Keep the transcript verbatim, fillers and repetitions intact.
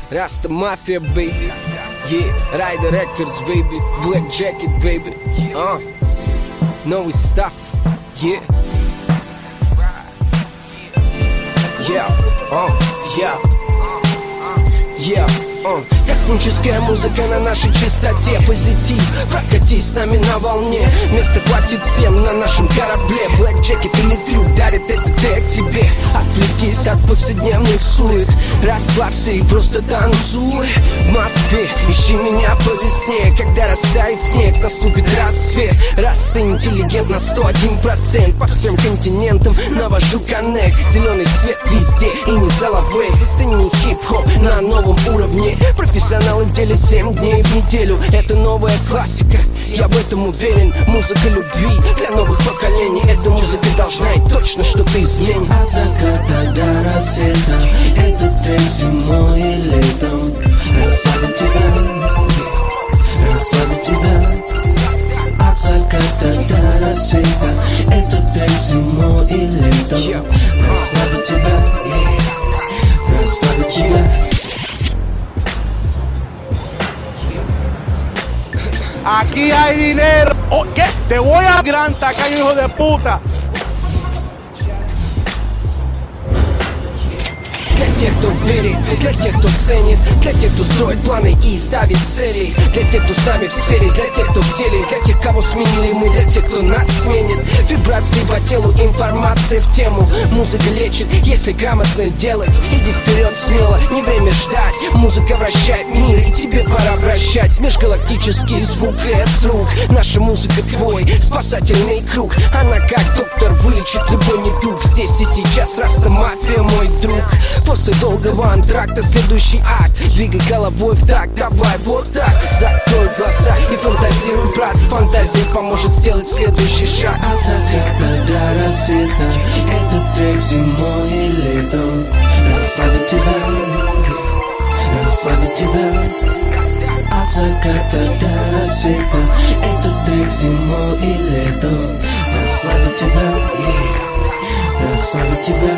Rasta Mafia, baby. Yeah, Rider Records, baby. Black Jacket, baby. Uh, новый stuff. Yeah. Yeah, uh, yeah. Yeah. Uh. Космическая музыка на нашей частоте. Позитив, прокатись с нами на волне. Места хватит всем на нашем корабле. Black Jacket или трюк дарит этот трек тебе. Отвлекись от повседневных сует. Расслабься и просто танцуй. В Москве ищи меня по весне. Когда растает снег, наступит рассвет. Раз ты интеллигент на сто один процент. По всем континентам навожу коннект. Зеленый свет везде и не заловей. Зацени хип-хоп на новом уровне. Профессионалы в деле семь дней в неделю. Это новая классика, я в этом уверен. Музыка любви для новых поколений. Эта музыка должна и точно что-то изменит. От заката до рассвета. Этот трек зимой и летом. Расслабит тебя, расслабит тебя. От заката до рассвета. Этот трек зимой и летом. Расслабит тебя, расслабит тебя. Aquí hay dinero. Oh, ¿qué? Te voy a gran tacaño, hijo de puta. Для тех, кто верит, для тех, кто ценит, для тех, кто строит планы и ставит цели, для тех, кто с нами в сфере, для тех, кто в деле, для тех, кого сменили мы, для тех, кто нас сменит. Вибрации по телу, информация в тему. Музыка лечит, если грамотно делать. Иди вперед смело, не время ждать. Музыка вращает мир, и тебе пора вращать. Межгалактический звук, лес рук. Наша музыка твой спасательный круг. Она как доктор вылечит любой недуг. Здесь и сейчас Раста Мафия, мой друг. После долгого антракта следующий акт. Двигай головой в такт, давай вот так. Закрой глаза и фантазируй, брат. Фантазия поможет сделать следующий шаг. От заката до рассвета. Этот трек зимой и летом. Расслабит тебя, расслабит тебя. От заката до рассвета. Этот трек зимой и летом. Расслабит тебя, расслабит тебя.